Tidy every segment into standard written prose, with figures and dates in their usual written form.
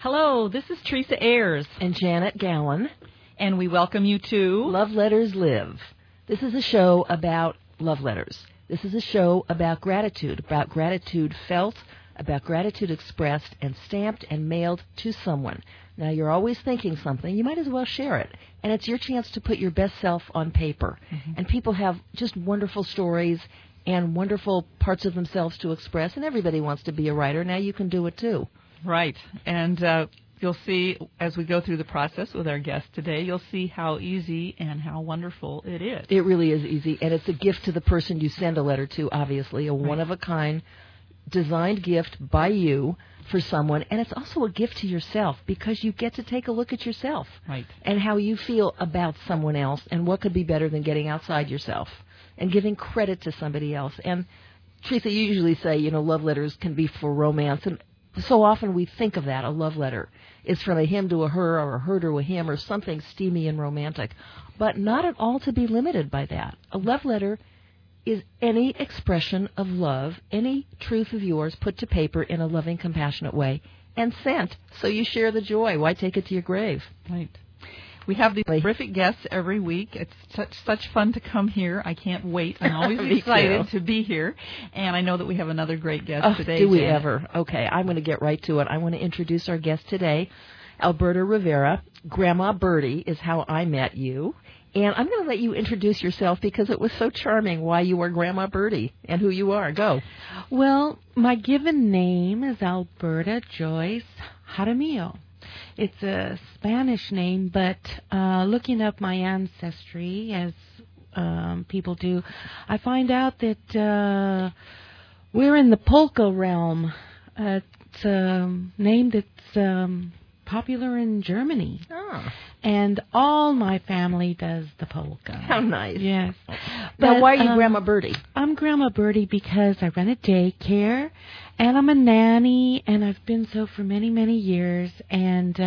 Hello, this is Teresa Ayers. And Janet Gowan. And we welcome you to Love Letters Live. This is a show about love letters. This is a show about gratitude felt, about gratitude expressed and stamped and mailed to someone. Now, you're always thinking something. You might as well share it. And it's your chance to put your best self on paper. Mm-hmm. And people have just wonderful stories and wonderful parts of themselves to express. And everybody wants to be a writer. Now you can do it, too. Right. And you'll see, as we go through the process with our guest today, you'll see how easy and how wonderful it is. It really is easy. And it's a gift to the person you send a letter to, obviously. A one-of-a-kind designed gift by you for someone, and it's also a gift to yourself because you get to take a look at yourself and how you feel about someone else, and what could be better than getting outside yourself and giving credit to somebody else. And Teresa, you usually say, love letters can be for romance, and so often we think of that. A love letter is from a him to a her, or a her to a him, or something steamy and romantic, but not at all to be limited by that. A love letter is any expression of love, any truth of yours put to paper in a loving, compassionate way and sent so you share the joy. Why take it to your grave? Right. We have these terrific guests every week. It's such fun to come here. I can't wait. I'm always excited to be here. And I know that we have another great guest today. Do we ever? Okay, I'm going to get right to it. I want to introduce our guest today, Alberta Rivera. Grandma Birdie is how I met you. And I'm going to let you introduce yourself because it was so charming why you are Grandma Birdie and who you are. Go. Well, my given name is Alberta Joyce Jaramillo. It's a Spanish name, but looking up my ancestry, as people do, I find out that we're in the polka realm. It's a name that's popular in Germany. Oh. And all my family does the polka. How nice. Yes. Now, why are you Grandma Birdie? I'm Grandma Birdie because I run a daycare, and I'm a nanny, and I've been so for many, many years. And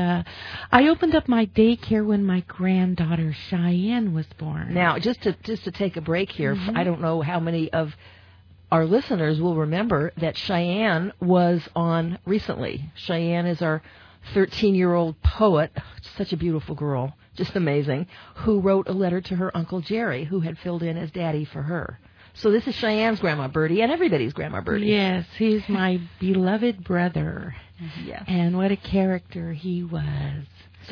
I opened up my daycare when my granddaughter Cheyenne was born. Now, just to take a break here, I don't know how many of our listeners will remember that Cheyenne was on recently. Cheyenne is our 13-year-old poet, such a beautiful girl, just amazing, who wrote a letter to her Uncle Jerry, who had filled in as Daddy for her. So this is Cheyenne's Grandma Birdie, and everybody's Grandma Birdie. Yes, he's my beloved brother. Yes. And what a character he was. So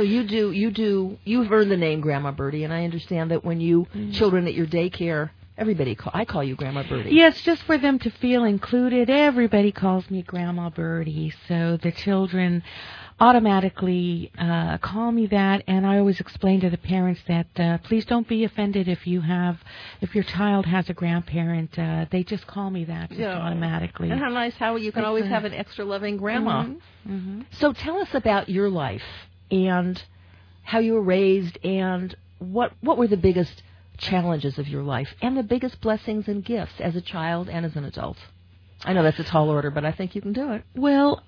you've earned the name Grandma Birdie, and I understand that when you children at your daycare, I call you Grandma Birdie. Yes, just for them to feel included. Everybody calls me Grandma Birdie, so the children automatically call me that, and I always explain to the parents that please don't be offended if your child has a grandparent. They just call me that automatically. And how nice how you can always have an extra loving grandma. Mm-hmm. Mm-hmm. So tell us about your life and how you were raised, and what were the biggest challenges of your life and the biggest blessings and gifts as a child and as an adult. I know that's a tall order, but I think you can do it. Well,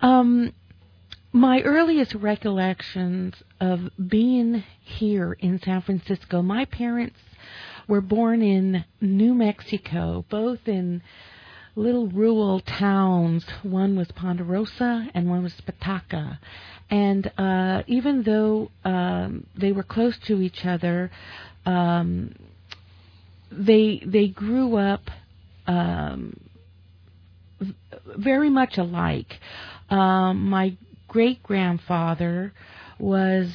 my earliest recollections of being here in San Francisco, my parents were born in New Mexico, both in little rural towns. One was Ponderosa and one was Pataca. And even though they were close to each other, they grew up very much alike. My great-grandfather was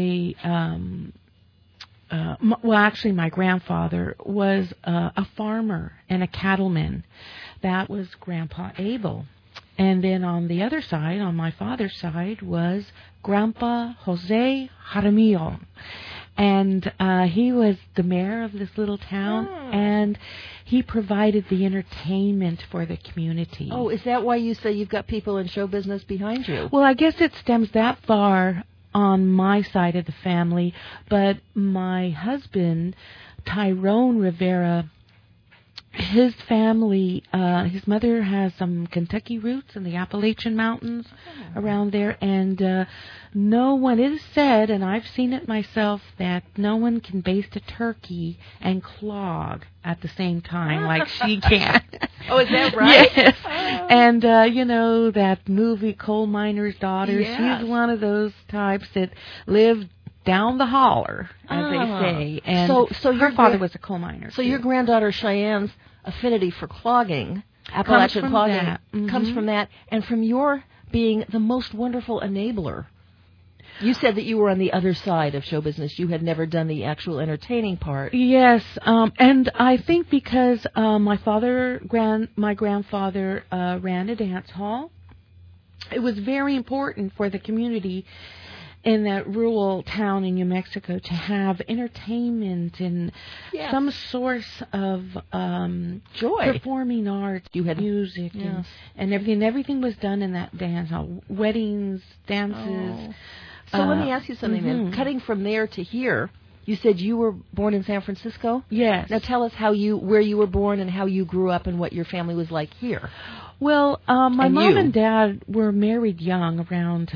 my grandfather was a farmer and a cattleman. That was Grandpa Abel. And then on the other side, on my father's side, was Grandpa Jose Jaramillo. And he was the mayor of this little town, and he provided the entertainment for the community. Oh, is that why you say you've got people in show business behind you? Well, I guess it stems that far on my side of the family, but my husband, Tyrone Rivera, his family, his mother has some Kentucky roots in the Appalachian Mountains around there, and no one, it is said, and I've seen it myself, that no one can baste a turkey and clog at the same time like she can. Oh, is that right? Yes. Oh. And, that movie Coal Miner's Daughter, she's one of those types that lived down the holler, as they say. And so her father was a coal miner. So your granddaughter Cheyenne's affinity for clogging, Appalachian clogging, comes from that, and from your being the most wonderful enabler. You said that you were on the other side of show business. You had never done the actual entertaining part. Yes, and I think because my grandfather ran a dance hall, it was very important for the community in that rural town in New Mexico to have entertainment and some source of joy, performing arts. You had music and everything. Everything was done in that dance hall. Weddings, dances. So let me ask you something then. Cutting from there to here, you said you were born in San Francisco? Yes. Now tell us where you were born and how you grew up and what your family was like here. Well, my mom and dad were married young, around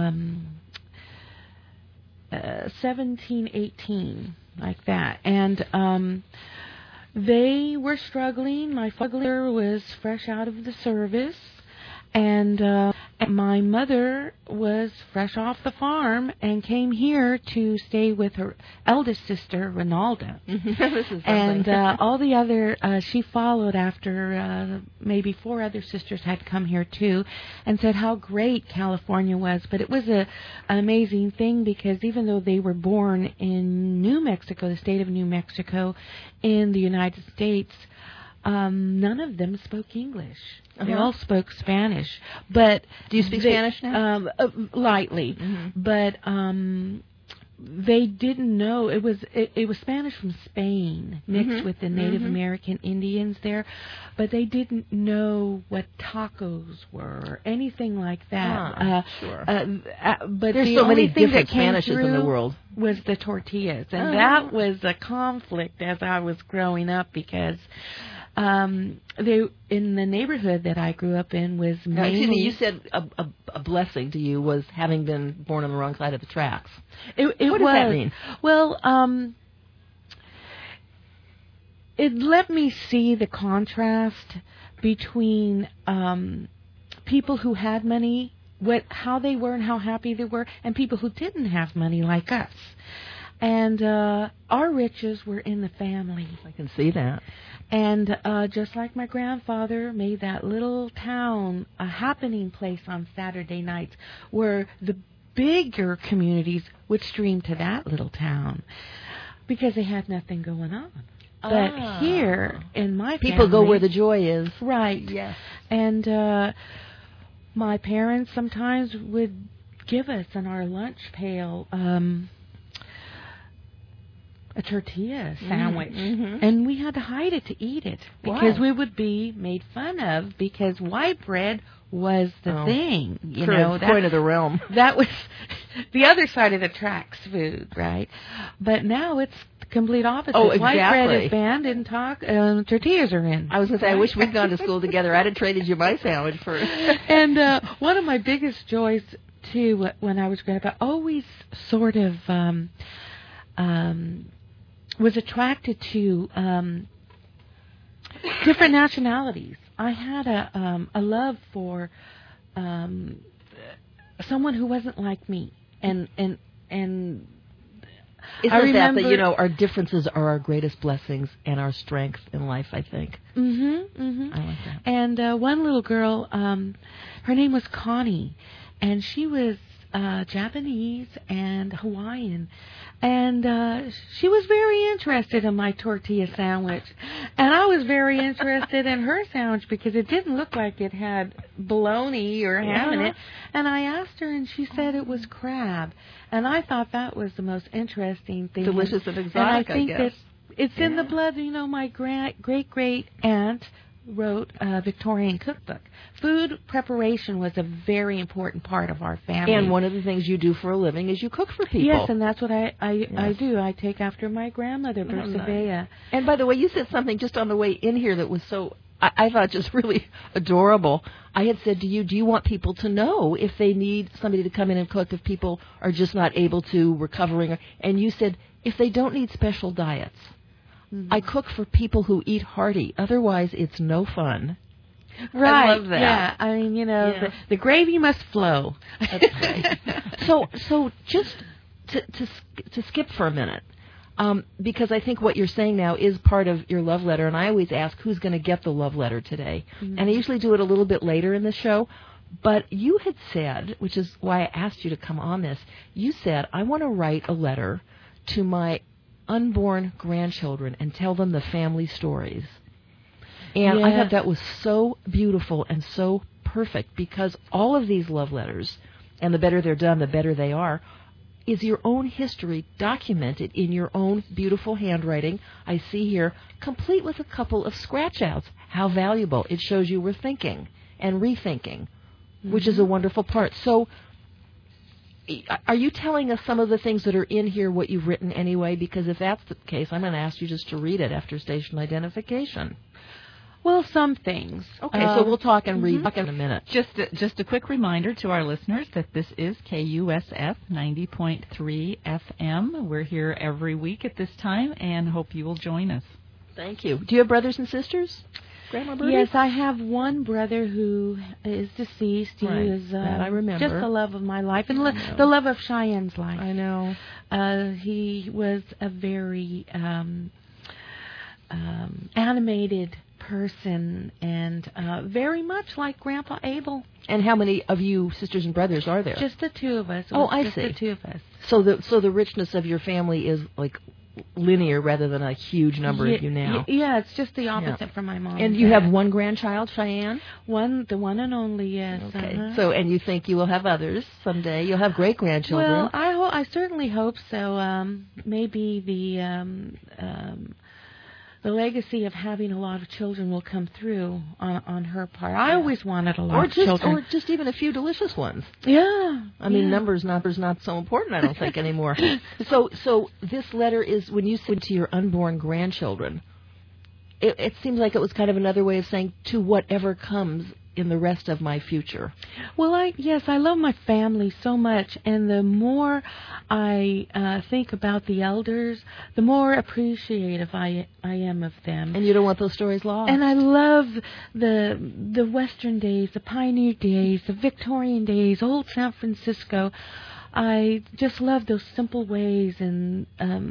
17, 18, like that. And they were struggling. My father was fresh out of the service. And my mother was fresh off the farm and came here to stay with her eldest sister, Ronalda. And all the other, she followed after maybe 4 other sisters had come here too, and said how great California was. But it was an amazing thing, because even though they were born in New Mexico, the state of New Mexico, in the United States, none of them spoke English. They all spoke Spanish. But do you speak Spanish now? Lightly. But they didn't know it was Spanish from Spain mixed with the Native American Indians there, but they didn't know what tacos were or anything like that. But there's so many different Spanishes in the world. Was the tortillas, and that was a conflict as I was growing up, because they in the neighborhood that I grew up in was mainly. You said a blessing to you was having been born on the wrong side of the tracks. What does that mean? Well, it let me see the contrast between people who had money, how they were and how happy they were, and people who didn't have money like us. And our riches were in the family. I can see that. And just like my grandfather made that little town a happening place on Saturday nights, where the bigger communities would stream to that little town because they had nothing going on. But here in my family, people go where the joy is. Right. Yes. And my parents sometimes would give us in our lunch pail a tortilla sandwich, and we had to hide it to eat it, because we would be made fun of, because white bread was the thing, that point of the realm. That was the other side of the tracks food, right? But now it's the complete opposite. Exactly. White bread is banned in tortillas are in. I was going to say, I wish we'd gone to school together. I'd have traded you my sandwich for. And one of my biggest joys too, when I was growing up, I always sort of was attracted to different nationalities. I had a love for someone who wasn't like me, and isn't that our differences are our greatest blessings and our strength in life, I think. I like that. And one little girl, her name was Connie, and she was Japanese and Hawaiian, and she was very interested in my tortilla sandwich, and I was very interested in her sandwich because it didn't look like it had bologna or ham in it, and I asked her, and she said it was crab, and I thought that was the most interesting thing. Delicious and exotic, and I think guess. that it's in the blood. My great aunt wrote a Victorian cookbook. Food preparation was a very important part of our family. And one of the things you do for a living is you cook for people. Yes, and that's what I do. I take after my grandmother, Persevea. And by the way, you said something just on the way in here that was so, I thought, just really adorable. I had said to you, do you want people to know if they need somebody to come in and cook, if people are just not able to, recovering? And you said, if they don't need special diets. Mm-hmm. I cook for people who eat hearty. Otherwise, it's no fun. Right. I love that. Yeah. I mean, the gravy must flow. That's right. So just to skip for a minute, because I think what you're saying now is part of your love letter, and I always ask who's going to get the love letter today. Mm-hmm. And I usually do it a little bit later in the show. But you had said, which is why I asked you to come on this, you said, I want to write a letter to my unborn grandchildren and tell them the family stories. And I thought that was so beautiful and so perfect, because all of these love letters, and the better they're done, the better they are, is your own history documented in your own beautiful handwriting. I see here, complete with a couple of scratch-outs. How valuable. It shows you were thinking and rethinking, which is a wonderful part. So are you telling us some of the things that are in here, what you've written anyway? Because if that's the case, I'm going to ask you just to read it after station identification. Well, some things. Okay, so we'll talk and read in a minute. Just a quick reminder to our listeners that this is KUSF 90.3 FM. We're here every week at this time, and hope you will join us. Thank you. Do you have brothers and sisters, Grandma Birdie? Yes, I have one brother who is deceased. He is that I remember. Just the love of my life, and the love of Cheyenne's life. I know. He was a very animated person, and very much like Grandpa Abel. And how many of you sisters and brothers are there? Just the two of us. I just see. The two of us. So the richness of your family is like linear rather than a huge number of you now. Yeah, it's just the opposite from my mom. And you have one grandchild, Cheyenne? The one and only, yes. Okay. So, and you think you will have others someday? You'll have great grandchildren. Well, I certainly hope so. Maybe the legacy of having a lot of children will come through on her part. I always wanted a lot of children. Or just even a few delicious ones. Yeah. I mean, numbers not so important, I don't think, anymore. So this letter is, when you said to your unborn grandchildren, it seems like it was kind of another way of saying, to whatever comes in the rest of my future. Well, I love my family so much, and the more I think about the elders, the more appreciative I am of them. And you don't want those stories lost. And I love the Western days, the pioneer days, the Victorian days, old San Francisco. I just love those simple ways and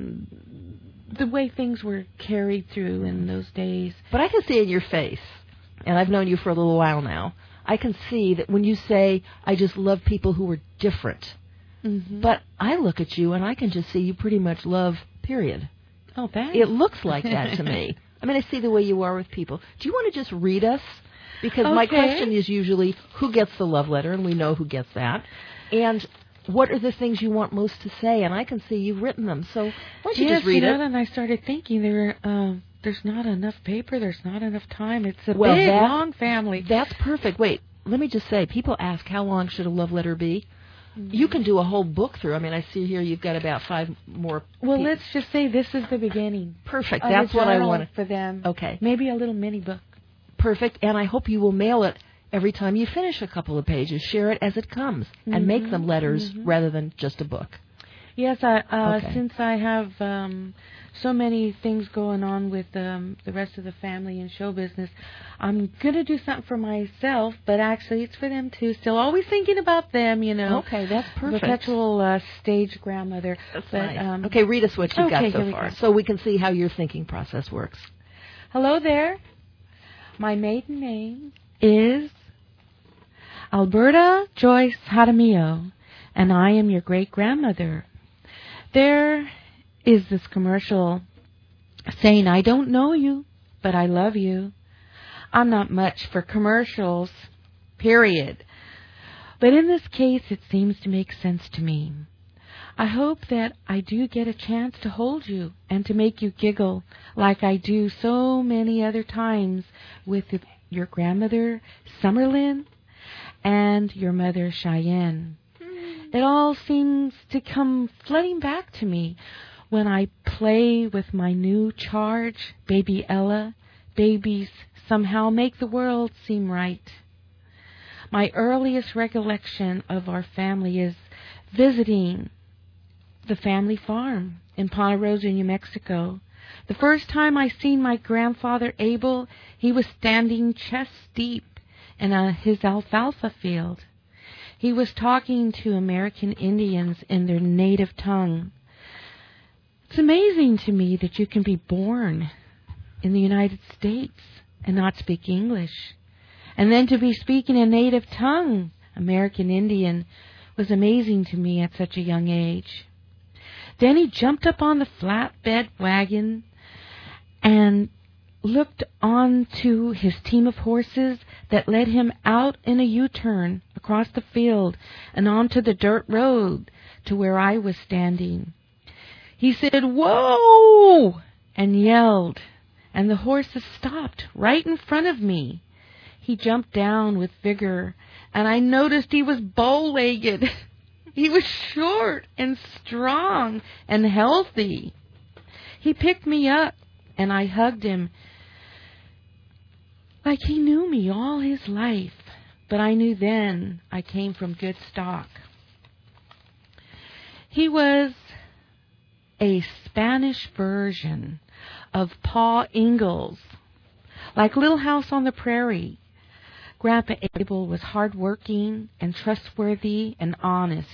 the way things were carried through in those days. But I can see in your face, and I've known you for a little while now, I can see that when you say, I just love people who are different. Mm-hmm. But I look at you, and I can just see you pretty much love, period. Oh, thanks. It looks like that to me. I mean, I see the way you are with people. Do you want to just read us? Because my question is usually, who gets the love letter? And we know who gets that. And what are the things you want most to say? And I can see you've written them. So why don't you just read it? And I started thinking there's not enough paper. There's not enough time. It's a big, long family. That's perfect. Wait, let me just say, people ask, how long should a love letter be? Mm-hmm. You can do a whole book through. I mean, I see here you've got about 5 more. Well, let's just say this is the beginning. Perfect. That's what I wanted for them. Okay. Maybe a little mini book. Perfect. And I hope you will mail it every time you finish a couple of pages. Share it as it comes, and make them letters rather than just a book. Yes, since I have so many things going on with the rest of the family and show business, I'm going to do something for myself, but actually it's for them too. Still always thinking about them, Okay, that's perfect. Perpetual stage grandmother. That's nice. Okay, read us what you've got so far, so we can see how your thinking process works. Hello there. My maiden name is Alberta Joyce Jaramillo, and I am your great-grandmother. There is this commercial saying, I don't know you, but I love you. I'm not much for commercials, period. But in this case, it seems to make sense to me. I hope that I do get a chance to hold you and to make you giggle like I do so many other times with your grandmother, Summerlin, and your mother, Cheyenne. It all seems to come flooding back to me when I play with my new charge, Baby Ella. Babies somehow make the world seem right. My earliest recollection of our family is visiting the family farm in Ponta Rosa, New Mexico. The first time I seen my grandfather Abel, he was standing chest deep in his alfalfa field. He was talking to American Indians in their native tongue. It's amazing to me that you can be born in the United States and not speak English. And then to be speaking a native tongue, American Indian, was amazing to me at such a young age. Then he jumped up on the flatbed wagon and looked onto his team of horses that led him out in a U-turn across the field and onto the dirt road to where I was standing. He said, "Whoa!" and yelled, and the horses stopped right in front of me. He jumped down with vigor, and I noticed he was bow-legged. He was short and strong and healthy. He picked me up, and I hugged him like he knew me all his life. But I knew then I came from good stock. He was a Spanish version of Pa Ingalls, like Little House on the Prairie. Grandpa Abel was hardworking and trustworthy and honest.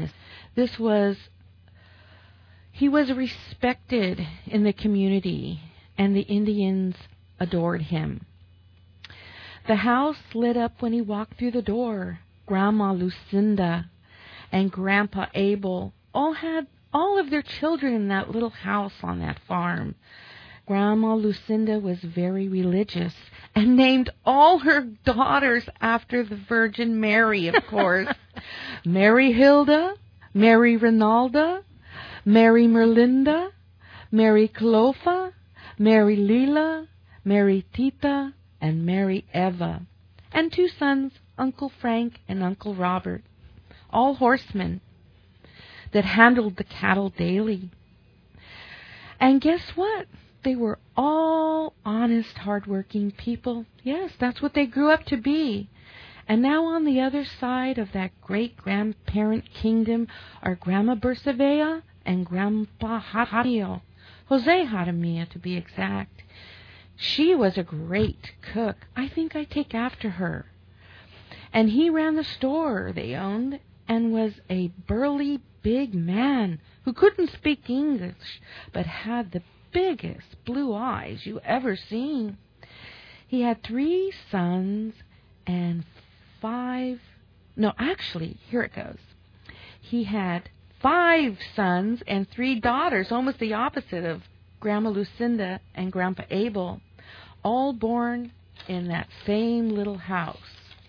He was respected in the community, and the Indians adored him. The house lit up when he walked through the door. Grandma Lucinda and Grandpa Abel all had all of their children in that little house on that farm. Grandma Lucinda was very religious and named all her daughters after the Virgin Mary, of course. Mary Hilda, Mary Rinalda, Mary Merlinda, Mary Clofa, Mary Lila, Mary Tita, and Mary Eva. And 2 sons, Uncle Frank and Uncle Robert, all horsemen that handled the cattle daily. And guess what? They were all honest, hard-working people. Yes, that's what they grew up to be. And now on the other side of that great-grandparent kingdom are Grandma Bersavea and Grandpa Jaramillo, Jose Jaramillo to be exact. She was a great cook. I think I take after her. And he ran the store they owned and was a burly, big man who couldn't speak English but had the biggest blue eyes you ever seen. He had 3 sons and 5... No, actually, here it goes. He had 5 sons and 3 daughters, almost the opposite of Grandma Lucinda and Grandpa Abel, all born in that same little house.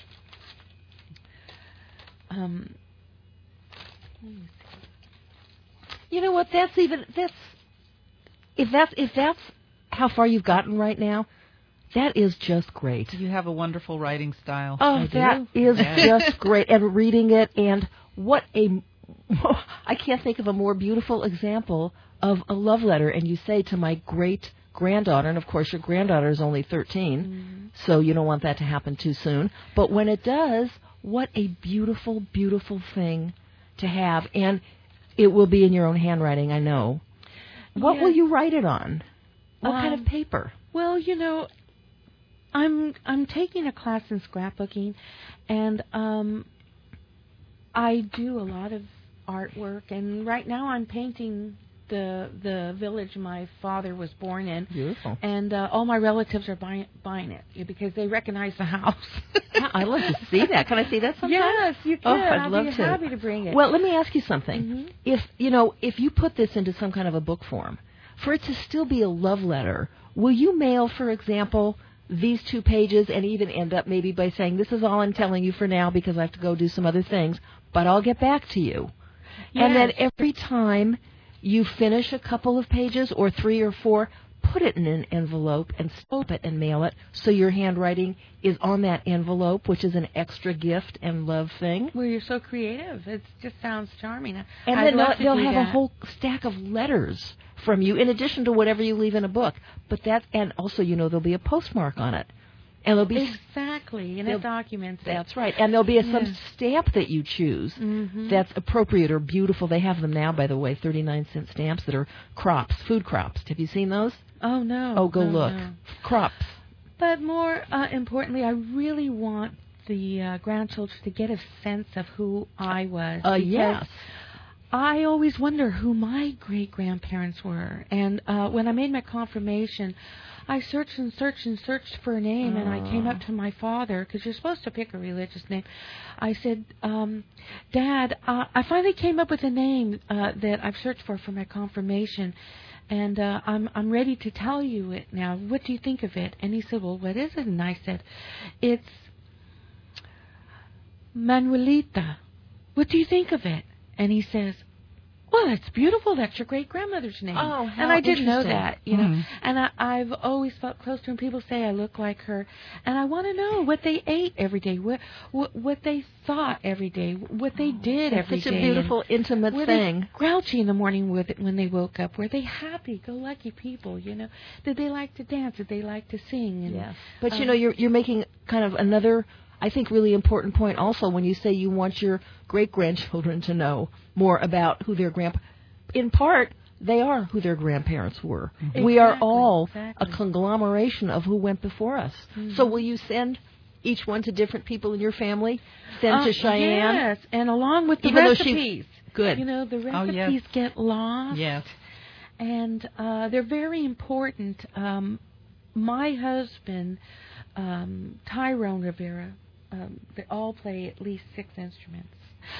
You know what? If that's how far you've gotten right now, that is just great. You have a wonderful writing style. Oh, that is just great. And reading it, and I can't think of a more beautiful example of a love letter. And you say to my great-granddaughter, and of course your granddaughter is only 13, so you don't want that to happen too soon. But when it does, what a beautiful, beautiful thing to have. And it will be in your own handwriting, I know. What will you write it on? What kind of paper? Well, you know, I'm taking a class in scrapbooking, and I do a lot of artwork. And right now, I'm painting the village my father was born in. Beautiful. And all my relatives are buying it because they recognize the house. Yeah, I'd love to see that. Can I see that sometime? Yes, you can. I'd love to. Happy to bring it. Well, let me ask you something. If you put this into some kind of a book form, for it to still be a love letter, will you mail, for example, these 2 pages and even end up maybe by saying, this is all I'm telling you for now because I have to go do some other things, but I'll get back to you? Yes. And then every time you finish a couple of pages, or 3 or 4, put it in an envelope and stamp it and mail it so your handwriting is on that envelope, which is an extra gift and love thing. Well, you're so creative. It just sounds charming. And then they'll have a whole stack of letters from you in addition to whatever you leave in a book. But and also, there'll be a postmark on it. And there'll be exactly, and it documents it. That's right. And there'll be some stamp that you choose that's appropriate or beautiful. They have them now, by the way, 39-cent stamps that are crops, food crops. Have you seen those? Oh, no. Oh, go look. No. Crops. But more importantly, I really want the grandchildren to get a sense of who I was. Yes. I always wonder who my great-grandparents were. And when I made my confirmation, I searched and searched and searched for a name, and I came up to my father, because you're supposed to pick a religious name. I said, Dad, I finally came up with a name that I've searched for my confirmation, and I'm ready to tell you it now. What do you think of it? And he said, well, what is it? And I said, it's Manuelita. What do you think of it? And he says, well, it's beautiful. That's your great-grandmother's name. Oh, how and I didn't know interesting. that, know. And I've always felt close to him. People say I look like her. And I want to know what they ate every day, what they thought every day, what they did every day. Such a beautiful, intimate were thing. They grouchy in the morning when they woke up? Were they happy-go-lucky people, Did they like to dance? Did they like to sing? And, yes. But, you're making kind of another, I think, really important point also when you say you want your great-grandchildren to know more about who their in part, they are who their grandparents were. Exactly, we are all a conglomeration of who went before us. So will you send each one to different people in your family? Send to Cheyenne? Yes, and along with the Even recipes. Good. The recipes get lost. Yes. And they're very important. My husband, Tyrone Rivera, they all play at least 6 instruments.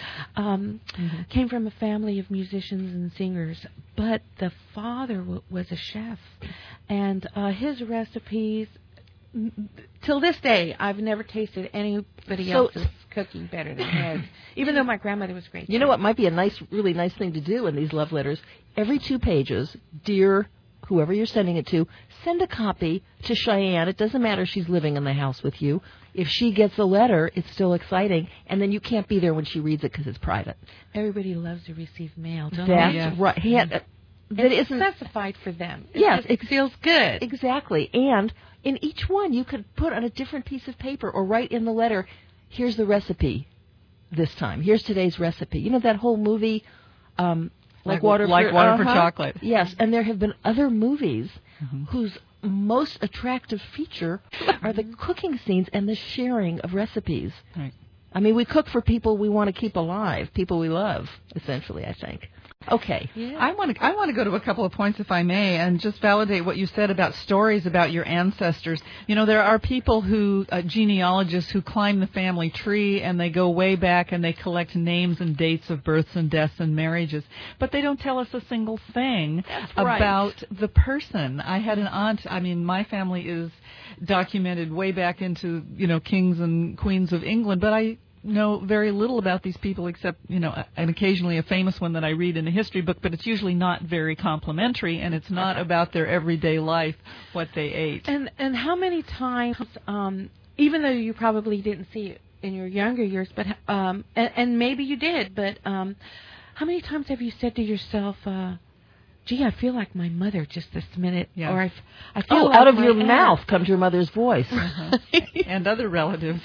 Came from a family of musicians and singers, but the father was a chef, and his recipes, till this day, I've never tasted anybody else's cooking better than his, even though my grandmother was great. You know what might be a really nice thing to do in these love letters? Every 2 pages, dear whoever you're sending it to, send a copy to Cheyenne. It doesn't matter if she's living in the house with you. If she gets a letter, it's still exciting, and then you can't be there when she reads it because it's private. Everybody loves to receive mail, don't That's they? right. That isn't specified for them. It feels good. Exactly. And in each one, you could put on a different piece of paper or write in the letter, here's the recipe this time. Here's today's recipe. You know that whole movie, Like Water for Chocolate. Yes, and there have been other movies whose most attractive feature are the cooking scenes and the sharing of recipes. Right. I mean, we cook for people we want to keep alive, people we love, essentially, I think. Okay. Yeah. I want to go to a couple of points, if I may, and just validate what you said about stories about your ancestors. There are people genealogists who climb the family tree and they go way back and they collect names and dates of births and deaths and marriages, but they don't tell us a single thing about the person. I had an aunt. I mean, my family is documented way back into kings and queens of England, but I know very little about these people except, and occasionally a famous one that I read in a history book, but it's usually not very complimentary, and it's not about their everyday life, what they ate. And how many times, even though you probably didn't see it in your younger years, but and maybe you did, but how many times have you said to yourself, gee, I feel like my mother just this minute. Yes. Or I feel like out of my your aunt. mouth comes your mother's voice. And other relatives.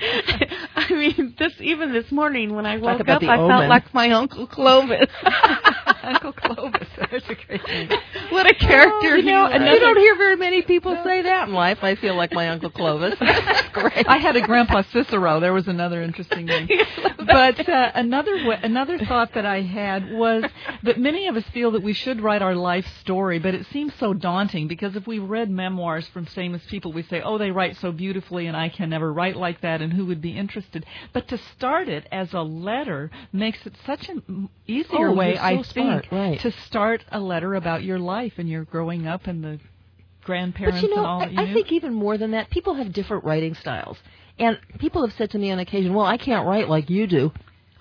I mean, even this morning when I woke about up, the I omen. felt like my Uncle Clovis. Uncle Clovis. That's a great name. What a character he was. And you don't hear very many people say that in life. I feel like my Uncle Clovis. That's great. I had a Grandpa Cicero. There was another interesting name. But another thought that I had was that many of us feel that we should write our life story, but it seems so daunting because if we read memoirs from famous people, we say, oh, they write so beautifully and I can never write like that, and who would be interested? But to start it as a letter makes it such an easier way, I think, to start a letter about your life and your growing up and the grandparents and all that you knew. I think even more than that, people have different writing styles. And people have said to me on occasion, well, I can't write like you do.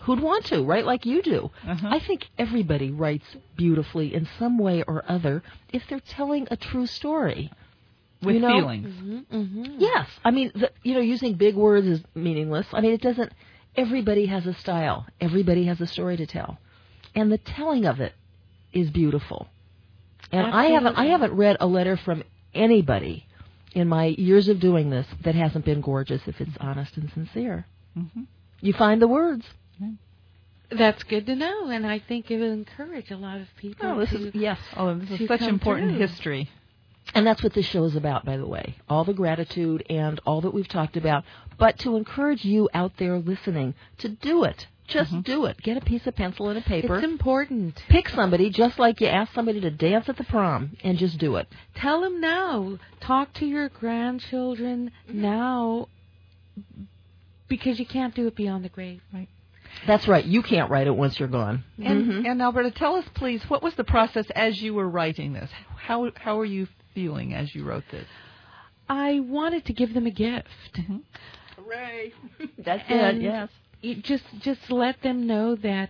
who'd want to, right, like you do. Uh-huh. I think everybody writes beautifully in some way or other if they're telling a true story. With you know? feelings. Mm-hmm, mm-hmm. Yes. I mean, using big words is meaningless. I mean, it doesn't. Everybody has a style. Everybody has a story to tell. And the telling of it is beautiful. And Absolutely. I haven't read a letter from anybody in my years of doing this that hasn't been gorgeous if it's honest and sincere. Mm-hmm. You find the words. That's good to know, and I think it will encourage a lot of people Oh, this to... is such come important through. history. And that's what this show is about, by the way. All the gratitude and all that we've talked about. But to encourage you out there listening to do it. Just do it. Get a piece of pencil and a paper. It's important. Pick somebody, just like you ask somebody to dance at the prom, and just do it. Tell them now. Talk to your grandchildren now, because you can't do it beyond the grave. Right. That's right. You can't write it once you're gone. And Alberta, tell us, please, what was the process as you were writing this? How were you feeling as you wrote this? I wanted to give them a gift. Mm-hmm. Hooray. That's And it, yes. You just let them know that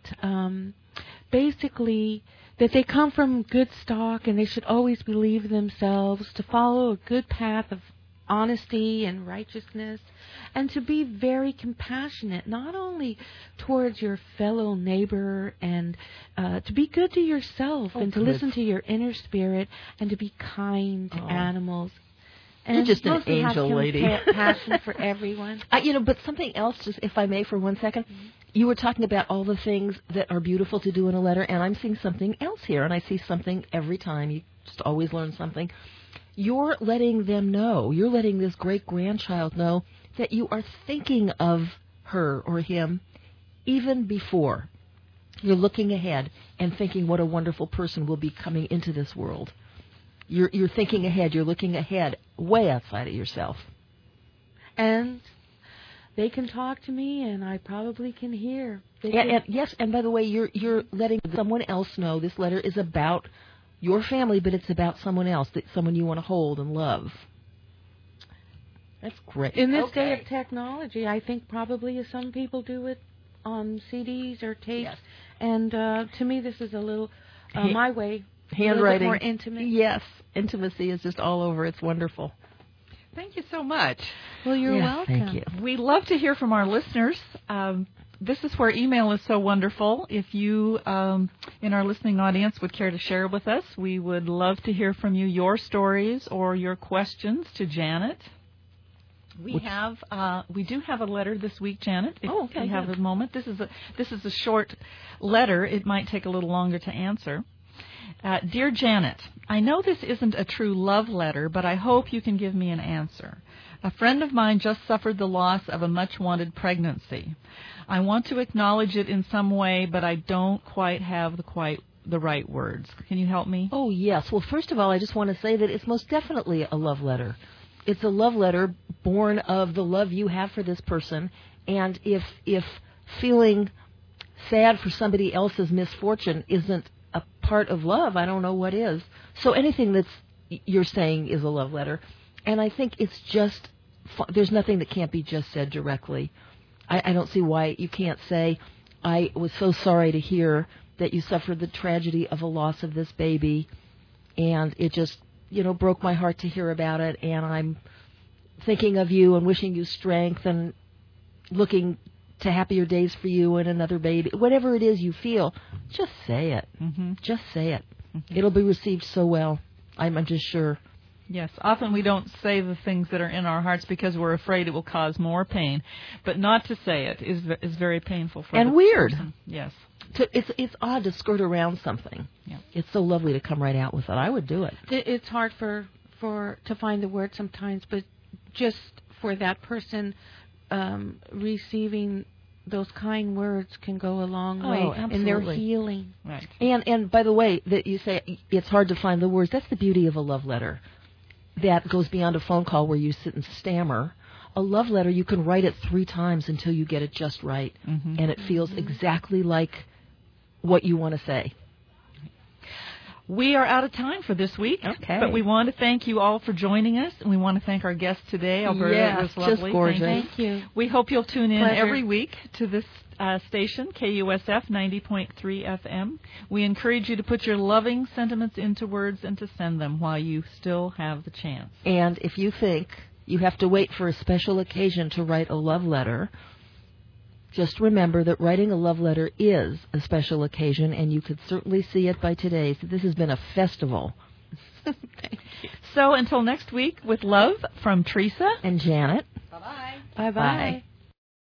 basically that they come from good stock and they should always believe themselves, to follow a good path of honesty and righteousness, and to be very compassionate, not only towards your fellow neighbor, and to be good to yourself, and to listen to your inner spirit, and to be kind to animals. And You're just an mostly angel, have lady. Compassion for everyone. But something else, just if I may, for 1 second. You were talking about all the things that are beautiful to do in a letter, and I'm seeing something else here, and I see something every time. You just always learn something. You're letting them know, you're letting this great-grandchild know that you are thinking of her or him even before. You're looking ahead and thinking what a wonderful person will be coming into this world. You're thinking ahead. You're looking ahead, way outside of yourself. And they can talk to me, and I probably can hear. Yes, and by the way, you're letting someone else know this letter is about your family, but it's about someone else, someone you want to hold and love. That's great. In this day of technology, I think probably some people do it on CDs or tapes. Yes. And to me, this is a little my way. Handwriting. A little bit more intimate. Yes, intimacy is just all over. It's wonderful. Thank you so much. Well, you're welcome. Thank you. We love to hear from our listeners. This is where email is so wonderful. If you, in our listening audience, would care to share with us, we would love to hear from you your stories or your questions to Janet. We do have a letter this week, Janet. If you have a moment, this is a short letter. It might take a little longer to answer. Dear Janet, I know this isn't a true love letter, but I hope you can give me an answer. A friend of mine just suffered the loss of a much-wanted pregnancy. I want to acknowledge it in some way, but I don't quite have the right words. Can you help me? Oh, yes. Well, first of all, I just want to say that it's most definitely a love letter. It's a love letter born of the love you have for this person, and if feeling sad for somebody else's misfortune isn't a part of love, I don't know what is. So anything that's you're saying is a love letter. And I think it's just, there's nothing that can't be just said directly. I don't see why you can't say, I was so sorry to hear that you suffered the tragedy of a loss of this baby, and it just, broke my heart to hear about it, and I'm thinking of you and wishing you strength and looking to happier days for you and another baby. Whatever it is you feel, just say it. Mm-hmm. Just say it. Mm-hmm. It'll be received so well. I'm just sure. Yes, often we don't say the things that are in our hearts because we're afraid it will cause more pain. But not to say it is very painful for and the weird. person. Yes. It's odd to skirt around something. Yeah. It's so lovely to come right out with it. I would do it. It's hard to find the word sometimes, but just for that person receiving those kind words can go a long way in their healing. Right. And by the way, that you say it's hard to find the words, that's the beauty of a love letter. That goes beyond a phone call where you sit and stammer. A love letter, you can write it 3 times until you get it just right, and it feels exactly like what you want to say. We are out of time for this week. Okay. But we want to thank you all for joining us, and we want to thank our guest today, Alberta. Yes, it was lovely. just gorgeous. Thank you. We hope you'll tune in Pleasure. every week to this station, KUSF 90.3 FM. We encourage you to put your loving sentiments into words and to send them while you still have the chance. And if you think you have to wait for a special occasion to write a love letter, just remember that writing a love letter is a special occasion, and you could certainly see it by today. So this has been a festival. So until next week, with love from Teresa And Janet. Bye-bye. Bye-bye. Bye.